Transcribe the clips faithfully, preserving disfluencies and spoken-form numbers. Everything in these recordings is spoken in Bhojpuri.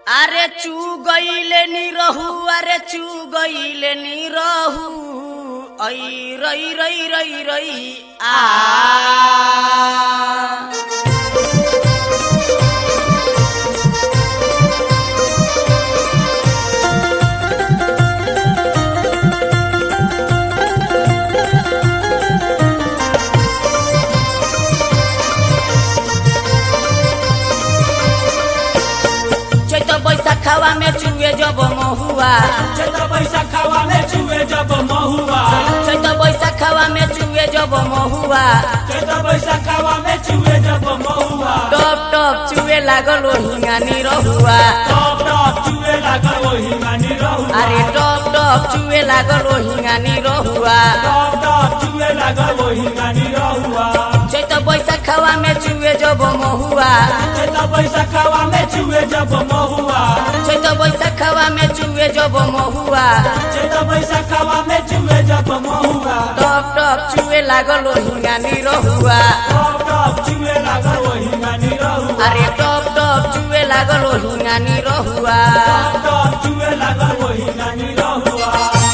अरे चू गईले नी रहू अरे चू गईले नी रहू आई रई रई रई रई आ बैसाखवा में चुए जब महुआ चैत बैसाखवा में चुए जब महुआ चैत बैसाखवा में चुए जब महुआ चैत बैसाखवा में चुए जब महुआ टप टप चुए लागल हिंगानी रहुआ टप टप चुए लागल हिंगानी रहुआ अरे टप टप चुए लागल हिंगानी रहुआ टप टप चुए लागल हिंगानी रहुआ चैत बैसाखवा में चुए जब महुआ चैत बैसाखवा में चुए जब महुआ चैत बैसाखवा में चुए जब महुआ चैत बैसाखवा में चुए जब महुआ टप टप चुए लागल हिंगानी रहुआ टप टप चुए लागल हिंगानी रहुआ अरे टप टप चुए लागल हिंगानी रहुआ टप टप चुए लागल हिंगानी रहुआ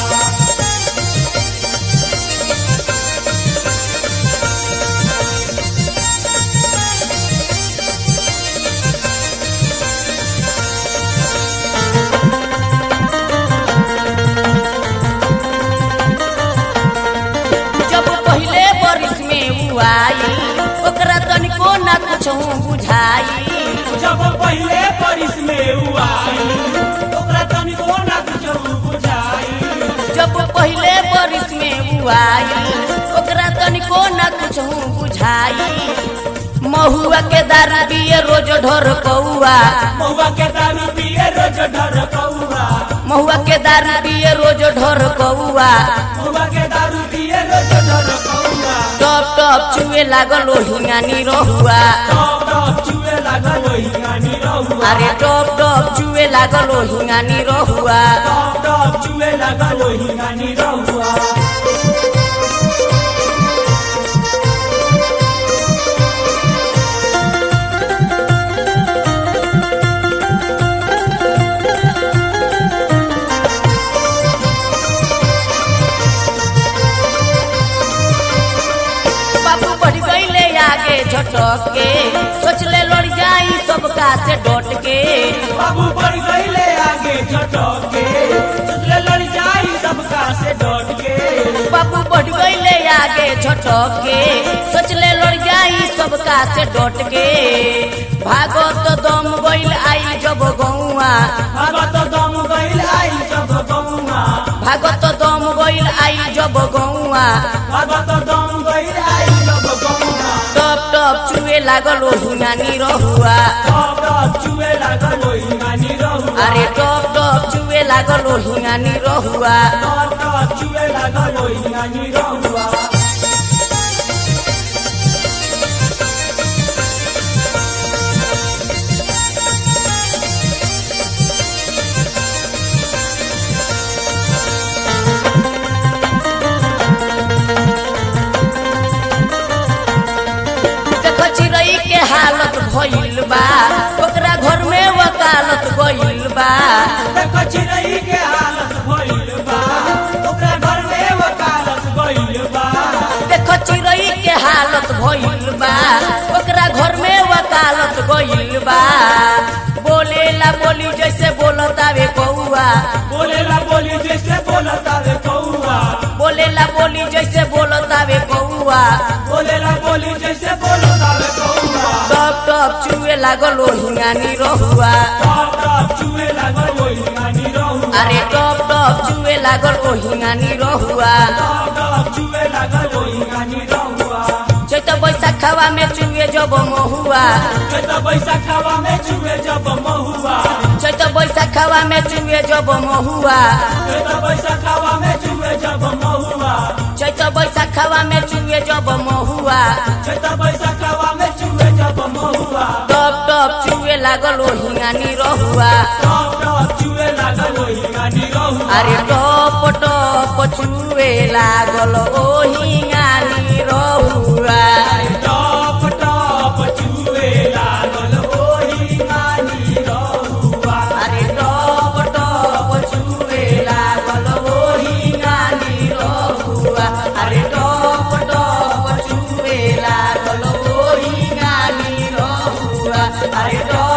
ओकरा तनिको ना कुछो बुझाई जब पहले परिस में उआई ओकरा तनिको ना कुछो बुझाई जब पहले परिस में उआई ओकरा तनिको ना कुछो बुझाई महुआ के दारू पिए रोज ढोर कौआ महुआ के दारू पिए रोज ढोर कौआ महुआ के दारू पिए रोज ढोर कौआ महुआ के दारू पिए रोज ढोर कौआ टप टप चुए लागल हिंगानी रहुआ टप टप चुए लागल हिंगानी रहुआ अरे टप टप चुए लागल हिंगानी रहुआ टप टप चुए लागल हिंगानी रहुआ झटक के सोचले लड़ जाई सबका से डट के बाबू बढ़ गईले आगे झटक के सोचले लड़ जाई सबका से डट के बाबू बढ़ गईले आगे झटक के सोचले लड़ जाई सबका से डट के भागत दम गईल आई जब गौआ भागत दम गईल आई जब गौआ भागत दम गईल आई जब गौआ भागत दम गईल आई जब गौआ टप टप चुए लागल हिंगानी रहुआ टप टप चुए लागल हिंगानी रहुआ अरे टप टप चुए लागल हिंगानी रहुआ टप टप चुए लागल हिंगानी रहुआ हालत भइल बा ओकरा घर में वकालत गइल बा देखो चिरई के हालत भइल बा ओकरा घर में वकालत गइल बा देखो चिरई के हालत भइल बा ओकरा घर में वकालत गइल बा बोलेला बोली जैसे बोलतावे कौआ बोलेला बोली जैसे बोलतावे कौआ बोलेला बोली जैसे बोलतावे कौआ बोलेला बोली जैसे बोलतावे कौआ टप टप चुए लागल हिंगानी रहुआ टप टप चुए लागल हिंगानी रहुआ अरे टप टप चुए लागल हिंगानी रहुआ टप टप चुए लागल हिंगानी रहुआ चैत बैसाखवा में चुए जब महुआ चैत बैसाखवा में चुए जब महुआ चैत बैसाखवा में चुए जब महुआ चैत बैसाखवा में चुए जब महुआ चैत बैसाखवा में चुए जब महुआ चैत बैसाखवा में चुए जब महुआ टप टप चुए लागल हिंगानी रहुआ टप टप चुए लागल हिंगानी रहुआ अरे टप टप चुए लागल हिंगानी रहुआ टप टप चुए लागल हिंगानी रहुआ रे डर